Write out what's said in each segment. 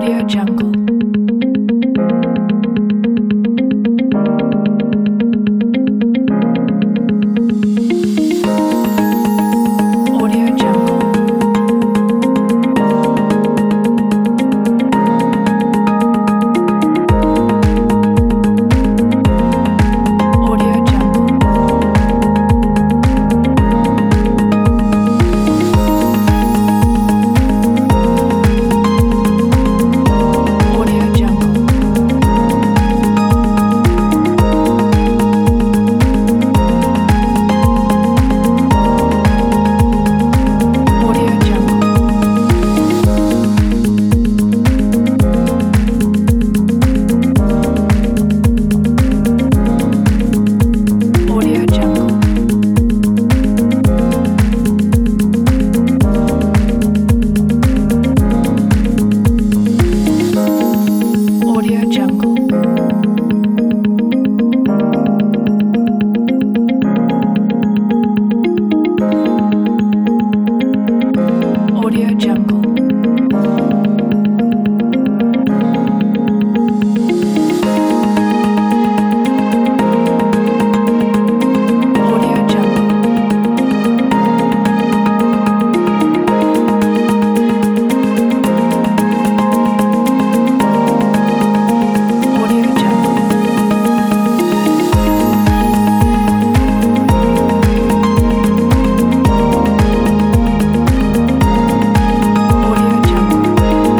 Audio Jungle. Audio Jungle. Audio Jungle. Audio Jungle. Audio Jungle. Audio Jungle. Audio Jungle. Audio Jungle. Audio Jungle. Audio Jungle. Audio Jungle.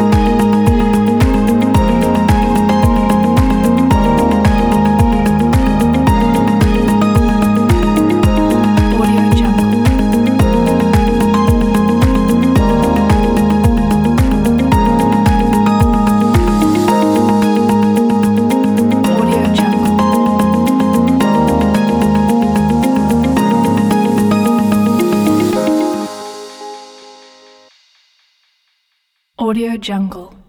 Audio Jungle. Audio Jungle. Audio Jungle.